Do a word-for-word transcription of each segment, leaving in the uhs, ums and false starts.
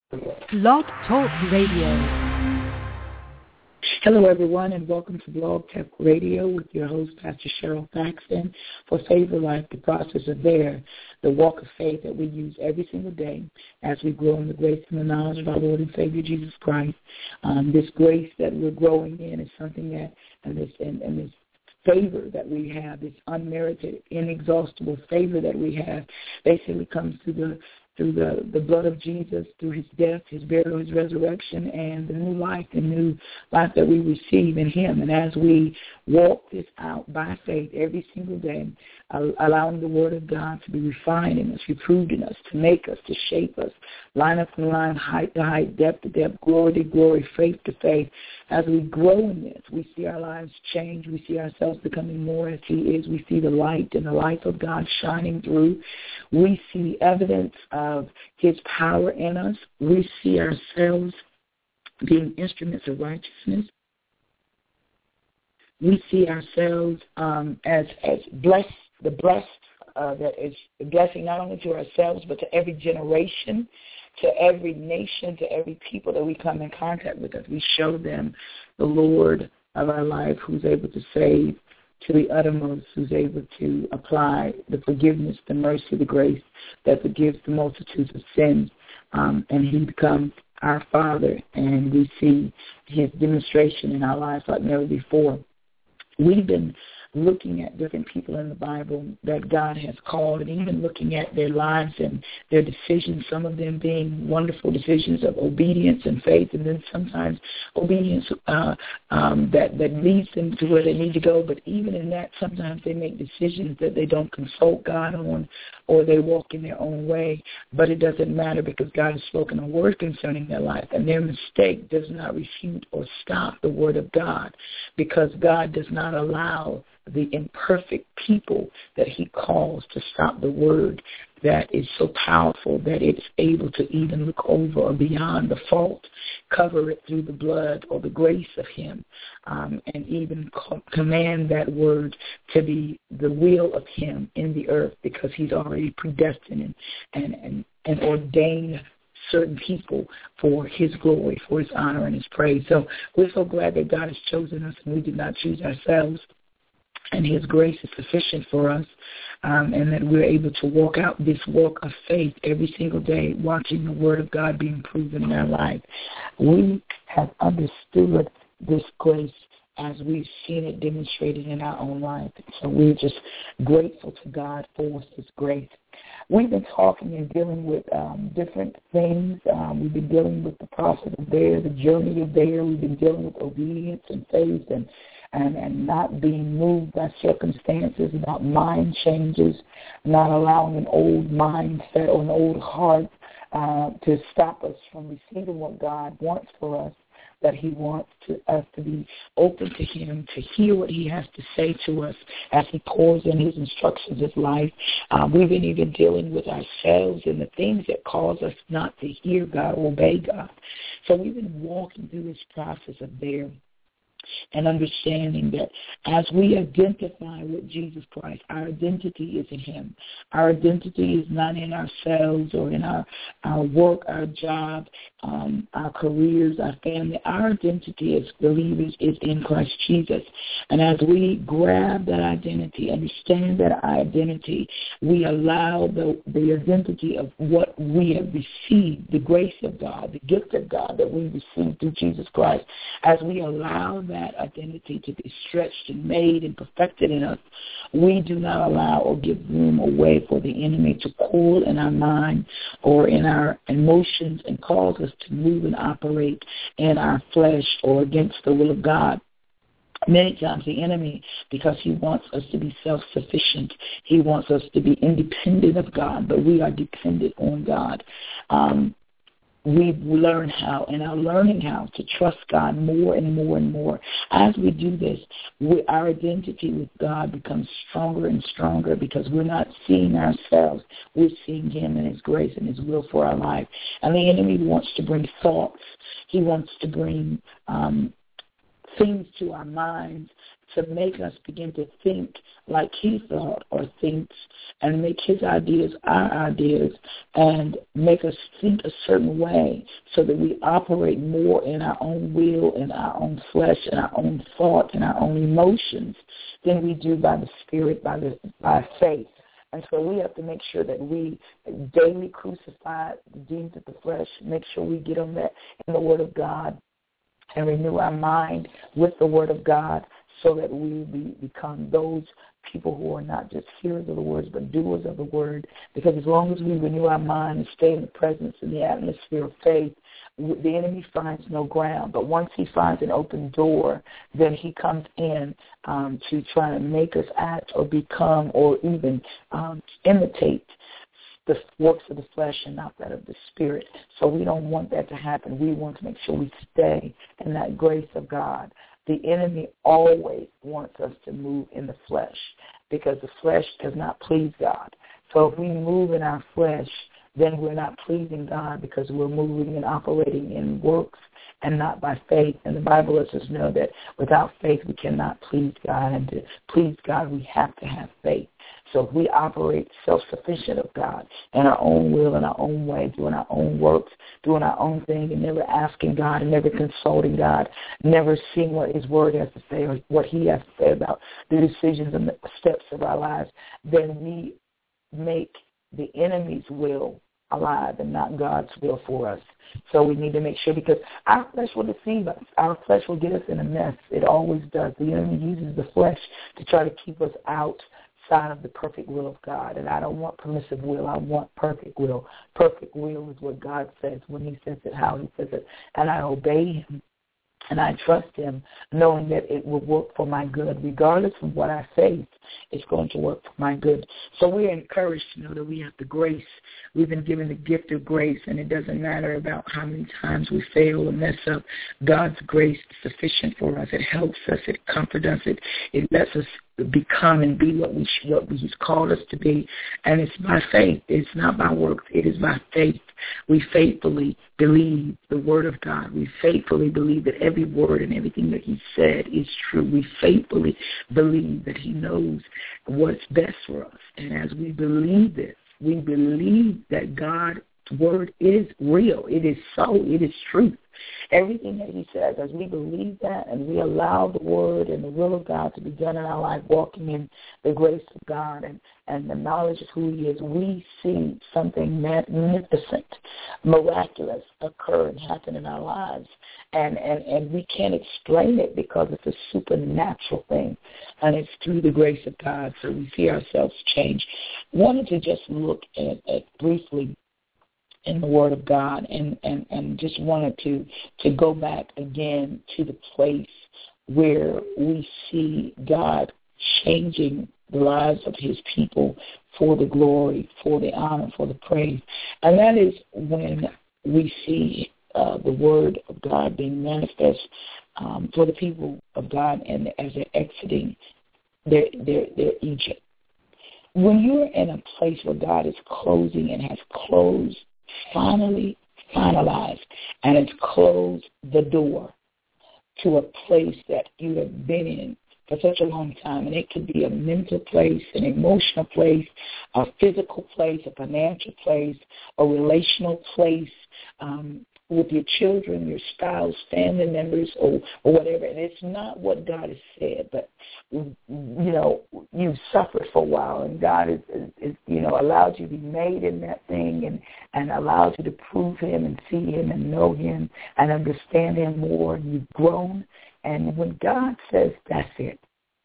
Blog Talk Radio. Hello, everyone, and welcome to Blog Talk Radio with your host, Pastor Cheryl Paxton, for Favor Life, the process of there, the walk of faith that we use every single day as we grow in the grace and the knowledge of our Lord and Savior Jesus Christ. Um, this grace that we're growing in is something that, and this, and, and this favor that we have, this unmerited, inexhaustible favor that we have, basically comes through the through the, the blood of Jesus, through his death, his burial, his resurrection, and the new life, the new life that we receive in him. And as we walk this out by faith every single day, uh, allowing the word of God to be refined in us, reproved in us, to make us, to shape us, line up to line, height to height, depth to depth, glory to glory, faith to faith. As we grow in this, we see our lives change. We see ourselves becoming more as he is. We see the light and the life of God shining through. We see evidence of his power in us. We see ourselves being instruments of righteousness. We see ourselves um, as as blessed, the blessed uh, that is a blessing not only to ourselves but to every generation, to every nation, to every people that we come in contact with. As we show them the Lord of our life, who's able to save to the uttermost, who's able to apply the forgiveness, the mercy, the grace that forgives the multitudes of sins. Um, and he becomes our Father, and we see his demonstration in our lives like never before. We've been looking at different people in the Bible that God has called, and even looking at their lives and their decisions, some of them being wonderful decisions of obedience and faith, and then sometimes obedience uh, um, that, that leads them to where they need to go. But even in that, sometimes they make decisions that they don't consult God on, or they walk in their own way. But it doesn't matter, because God has spoken a word concerning their life, and their mistake does not refute or stop the word of God, because God does not allow the imperfect people that he calls to stop the word that is so powerful that it's able to even look over or beyond the fault, cover it through the blood or the grace of him, um, and even co- command that word to be the will of him in the earth, because he's already predestined and, and, and, and ordained certain people for his glory, for his honor and his praise. So we're so glad that God has chosen us, and we did not choose ourselves. And his grace is sufficient for us, um, and that we're able to walk out this walk of faith every single day, watching the word of God being proven in our life. We have understood this grace as we've seen it demonstrated in our own life. So we're just grateful to God for his grace. We've been talking and dealing with um, different things. Um, we've been dealing with the process of there, the journey of there. We've been dealing with obedience and faith and And, and not being moved by circumstances, not mind changes, not allowing an old mindset or an old heart uh, to stop us from receiving what God wants for us, that he wants to, us to be open to him, to hear what he has to say to us as he pours in his instructions of life. Uh, we've been even dealing with ourselves and the things that cause us not to hear God or obey God. So we've been walking through this process of there, and understanding that as we identify with Jesus Christ, our identity is in him. Our identity is not in ourselves or in our, our work, our job, um, our careers, our family. Our identity as believers is in Christ Jesus. And as we grab that identity, understand that our identity, we allow the, the identity of what we have received, the grace of God, the gift of God that we received through Jesus Christ, as we allow that identity to be stretched and made and perfected in us, we do not allow or give room or way for the enemy to cool in our mind or in our emotions and cause us to move and operate in our flesh or against the will of God. Many times the enemy, because he wants us to be self-sufficient, he wants us to be independent of God, but we are dependent on God. Um, We've learned how and are learning how to trust God more and more and more. As we do this, we, our identity with God becomes stronger and stronger, because we're not seeing ourselves. We're seeing him and his grace and his will for our life. And the enemy wants to bring thoughts. He wants to bring um, things to our minds to make us begin to think like he thought or thinks, and make his ideas our ideas, and make us think a certain way so that we operate more in our own will, in our own flesh, in our own thought, in our own emotions than we do by the Spirit, by the by faith. And so we have to make sure that we daily crucify the deeds of the flesh, make sure we get on that in the Word of God, and renew our mind with the Word of God so that we be, become those people who are not just hearers of the words but doers of the Word. Because as long as we renew our mind and stay in the presence and the atmosphere of faith, the enemy finds no ground. But once he finds an open door, then he comes in um, to try to make us act or become or even um, imitate the works of the flesh and not that of the Spirit. So we don't want that to happen. We want to make sure we stay in that grace of God. The enemy always wants us to move in the flesh because the flesh does not please God. So if we move in our flesh, then we're not pleasing God because we're moving and operating in works and not by faith. And the Bible lets us know that without faith we cannot please God. And to please God, we have to have faith. So if we operate self-sufficient of God in our own will, in our own way, doing our own works, doing our own thing, and never asking God and never consulting God, never seeing what his word has to say or what he has to say about the decisions and the steps of our lives, then we make the enemy's will alive and not God's will for us. So we need to make sure, because our flesh will deceive us. Our flesh will get us in a mess. It always does. The enemy uses the flesh to try to keep us outside of the perfect will of God. And I don't want permissive will. I want perfect will. Perfect will is what God says when he says it, how he says it. And I obey him. And I trust him, knowing that it will work for my good. Regardless of what I face, it's going to work for my good. So we're encouraged to know that we have the grace. We've been given the gift of grace, and it doesn't matter about how many times we fail or mess up. God's grace is sufficient for us. It helps us. It comforts us. It, it lets us become and be what we what he's called us to be. And it's by faith. It's not by works. It is by faith. We faithfully believe the word of God. We faithfully believe that every word and everything that he said is true. We faithfully believe that he knows what's best for us. And as we believe this, we believe that God's word is real. It is so. It is truth. Everything that he says, as we believe that and we allow the word and the will of God to be done in our life, walking in the grace of God and, and the knowledge of who he is, we see something magnificent, miraculous occur and happen in our lives. And, and, and we can't explain it because it's a supernatural thing, and it's through the grace of God. So we see ourselves change. Wanted to just look at, at briefly in the Word of God, and, and, and just wanted to, to go back again to the place where we see God changing the lives of his people for the glory, for the honor, for the praise. And that is when we see uh, the Word of God being manifest um, for the people of God, and as they're exiting their, their, their Egypt. When you're in a place where God is closing and has closed, finally finalized, and it's closed the door to a place that you have been in for such a long time. And it could be a mental place, an emotional place, a physical place, a financial place, a relational place, um, with your children, your spouse, family members, or, or whatever. And it's not what God has said, but, you know, you've suffered for a while, and God has, is, is, you know, allowed you to be made in that thing and, and allowed you to prove him and see him and know him and understand him more. You've grown. And when God says, that's it.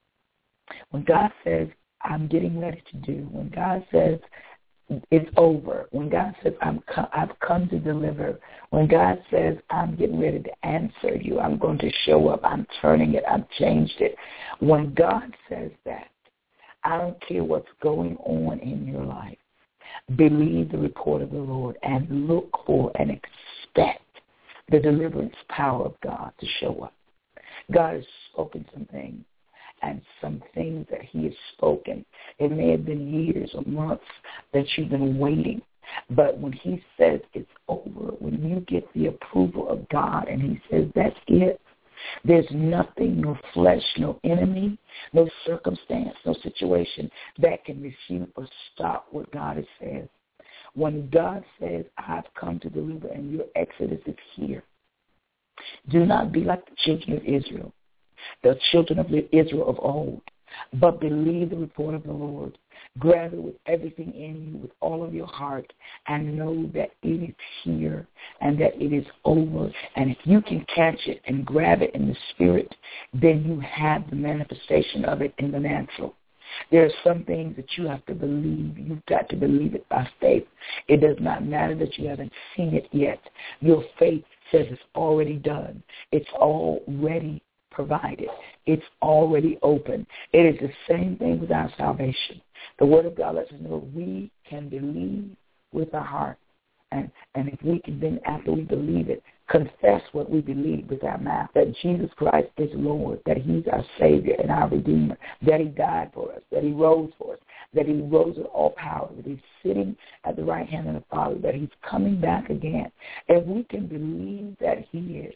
When God says, I'm getting ready to do, when God says, it's over, when God says, I'm co- I've come to deliver, when God says, I'm getting ready to answer you, I'm going to show up, I'm turning it, I've changed it. When God says that, I don't care what's going on in your life. Believe the report of the Lord and look for and expect the deliverance power of God to show up. God has spoken some things, and some things that he has spoken. It may have been years or months that you've been waiting. But when he says it's over, when you get the approval of God and he says that's it, There's nothing, no flesh, no enemy, no circumstance, no situation that can refute or stop what God has said. When God says, I've come to deliver and your exodus is here, do not be like the children of Israel, the children of Israel of old, but believe the report of the Lord. Grab it with everything in you, with all of your heart, and know that it is here and that it is over. And if you can catch it and grab it in the spirit, then you have the manifestation of it in the natural. There are some things that you have to believe. You've got to believe it by faith. It does not matter that you haven't seen it yet. Your faith says it's already done. It's already provided. It's already open. It is the same thing with our salvation. The Word of God lets us know we can believe with our heart. And, and if we can then, after we believe it, confess what we believe with our mouth, that Jesus Christ is Lord, that he's our Savior and our Redeemer, that he died for us, that he rose for us, that he rose with all power, that he's sitting at the right hand of the Father, that he's coming back again. If we can believe that he is,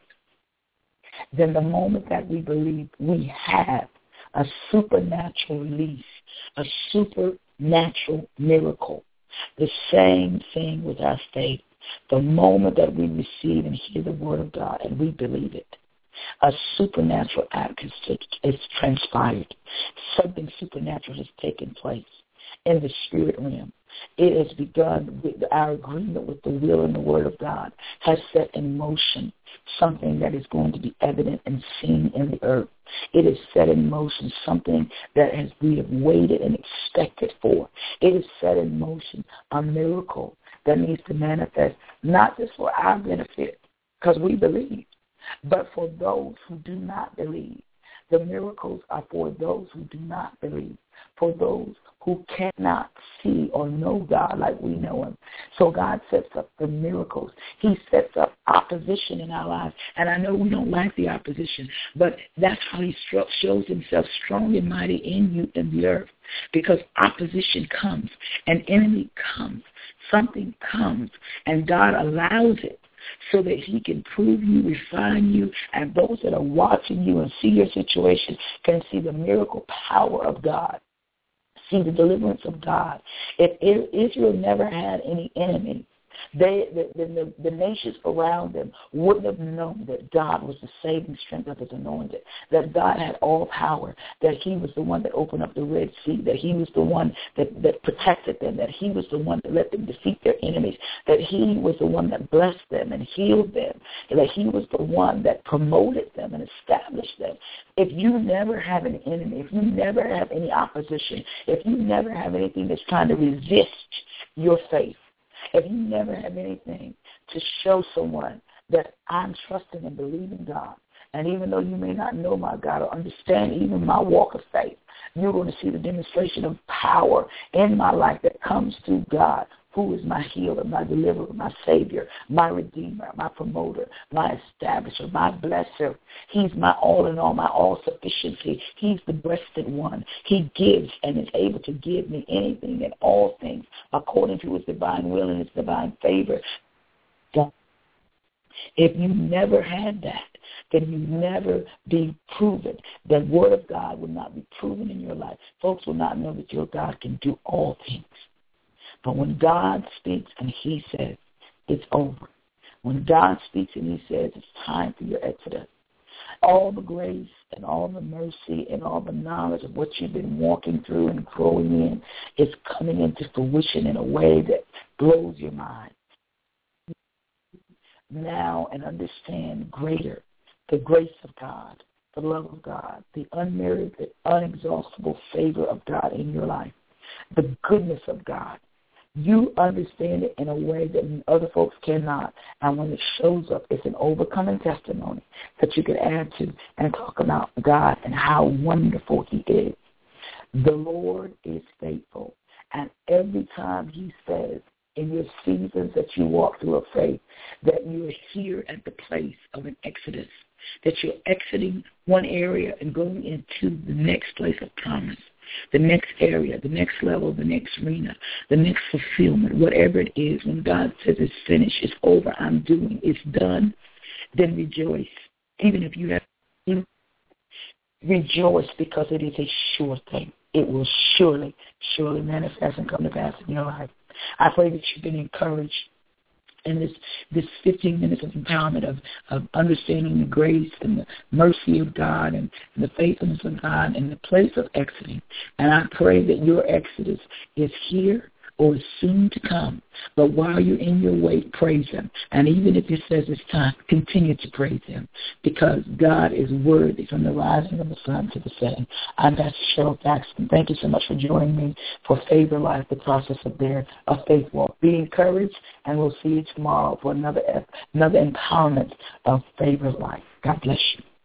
then the moment that we believe, we have a supernatural release, a supernatural miracle. The same thing with our faith. The moment that we receive and hear the word of God and we believe it, a supernatural act has transpired. Something supernatural has taken place in the spirit realm. It has begun with our agreement with the will and the word of God, has set in motion something that is going to be evident and seen in the earth. It has set in motion something that has we have waited and expected for. It has set in motion a miracle that needs to manifest, not just for our benefit, because we believe, but for those who do not believe. The miracles are for those who do not believe, for those who cannot see or know God like we know him. So God sets up the miracles. He sets up opposition in our lives. And I know we don't like the opposition, but that's how he shows himself strong and mighty in you in the earth, because opposition comes, an enemy comes, something comes, and God allows it, so that he can prove you, refine you, and those that are watching you and see your situation can see the miracle power of God, see the deliverance of God. If Israel never had any enemies, they, the, the, the nations around them wouldn't have known that God was the saving strength of his anointed, that God had all power, that he was the one that opened up the Red Sea, that he was the one that, that protected them, that he was the one that let them defeat their enemies, that he was the one that blessed them and healed them, that he was the one that promoted them and established them. If you never have an enemy, if you never have any opposition, if you never have anything that's trying to resist your faith, if you never have anything to show someone that I'm trusting and believing God, and even though you may not know my God or understand even my walk of faith, you're going to see the demonstration of power in my life that comes through God, who is my healer, my deliverer, my Savior, my Redeemer, my promoter, my establisher, my blesser. He's my all in all, my all-sufficiency. He's the breasted one. He gives and is able to give me anything and all things according to his divine will and his divine favor. If you never had that, then you never be proven. The word of God will not be proven in your life. Folks will not know that your God can do all things. But when God speaks and he says, it's over. When God speaks and he says, it's time for your exodus, all the grace and all the mercy and all the knowledge of what you've been walking through and growing in is coming into fruition in a way that blows your mind. Now and understand greater the grace of God, the love of God, the unmerited, unexhaustible favor of God in your life, the goodness of God. You understand it in a way that other folks cannot. And when it shows up, it's an overcoming testimony that you can add to and talk about God and how wonderful he is. The Lord is faithful. And every time he says in your seasons that you walk through a faith, that you are here at the place of an exodus, that you're exiting one area and going into the next place of promise, the next area, the next level, the next arena, the next fulfillment, whatever it is. When God says it's finished, it's over, I'm doing, it's done, then rejoice. Even if you have Rejoice because it is a sure thing. It will surely, surely manifest and come to pass in your life. I pray that you've been encouraged in this this fifteen minutes of empowerment of, of understanding the grace and the mercy of God and, and the faithfulness of God and the place of exiting. And I pray that your exodus is here or is soon to come. But while you're in your way, praise Him. And even if it says it's time, continue to praise Him because God is worthy from the rising of the sun to the setting. I'm Pastor Cheryl Jackson. Thank you so much for joining me for Favor Life, the process of their a faith walk. Be encouraged, and we'll see you tomorrow for another another empowerment of Favor Life. God bless you.